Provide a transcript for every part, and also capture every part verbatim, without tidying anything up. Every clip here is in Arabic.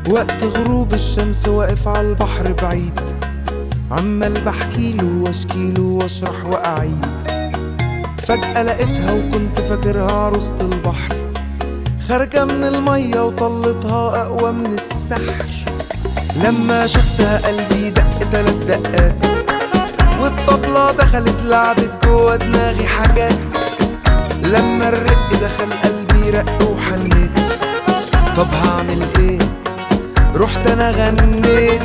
وقت غروب الشمس واقف على البحر بعيد، عمال بحكيله واشكيله واشرح واعيد. فجأة لقيتها وكنت فاكرها عروسة البحر، خارجة من المية وطلتها أقوى من السحر. لما شفتها قلبي دق تلات دقات، والطبلة دخلت لعبت جوا دماغي حاجات. لما الرق دخل قلبي رق وحنيت، طب هعمل ايه؟ رحت انا غنيت.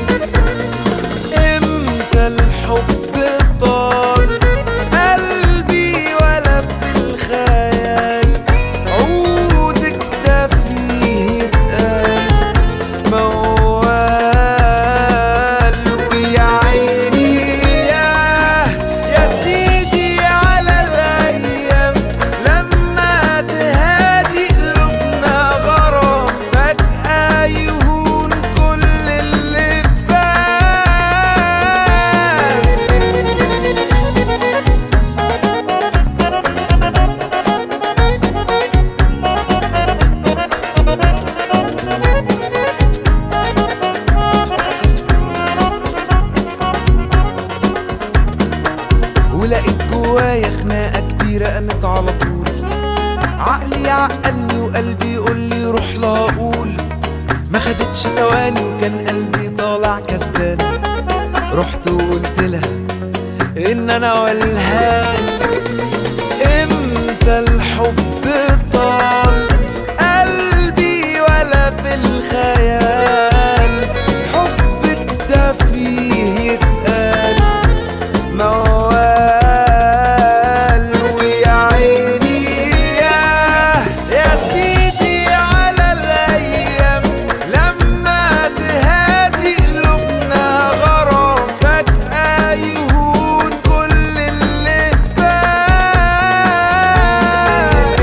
امتى الحب طال قلبي ولا في الخيال، عودك ده فيه اتقال موال. ويا عيني ياه يا سيدي على الايام، لما تهادي قلوبنا غرام، فجأة يهون كل اللي فات. ولقيت جوايا خناقة كبيرة قامت على طول، عقلي عقلني وقلبي يقولي روح لا اقول. ما خدتش ثواني وكان قلبي طالع كسبان، رحت وقلت لها ان انا والهان. امتى الحب طال قلبي ولا في الخيال، حبك ده فيه يتقال موال. ويا عيني ياه يا سيدي على الايام، لما تهادي قلوبنا غرام، فجأة يهون كل اللي فات.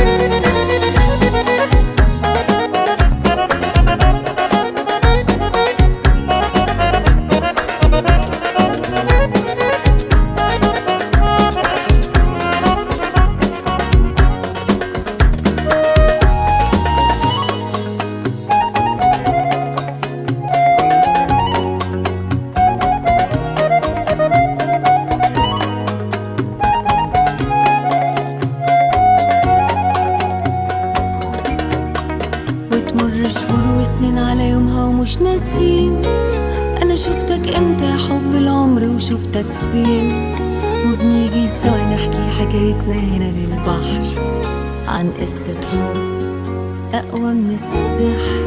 وتمر شهور وسنين على يومها ومش ناسين، انا شفتك امتى يا حب العمر وشفتك فين. وبنيجي سوا نحكي حكايتنا هنا للبحر، عن قصة حب اقوى من السحر.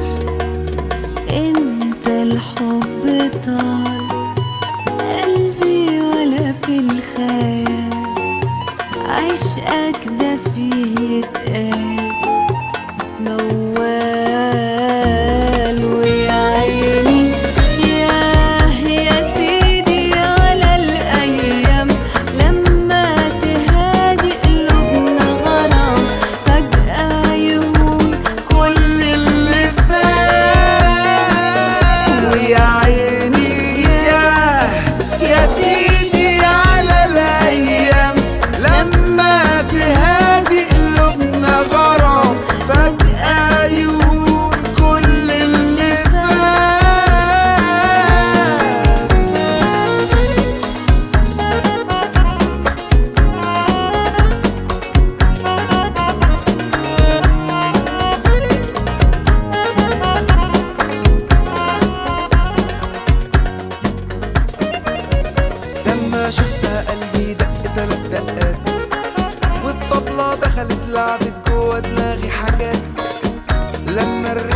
انت الحب طال قلبي ولا في الخيال، عشقك ده فيه يتقال موال. ويا عيني ياه يا سيدي على الايام، لما تهادي قلوبنا غرام، فجأة يهون كل اللي فات. ويا عيني ياه يا سيدي على الايام، لما تهادي قلوبنا غرام، فجأة يهون كل اللي فات. لما شفتها قلبي دق تلات دقات، والطبلة دخلت لعبت جوا دماغي حاجات. لما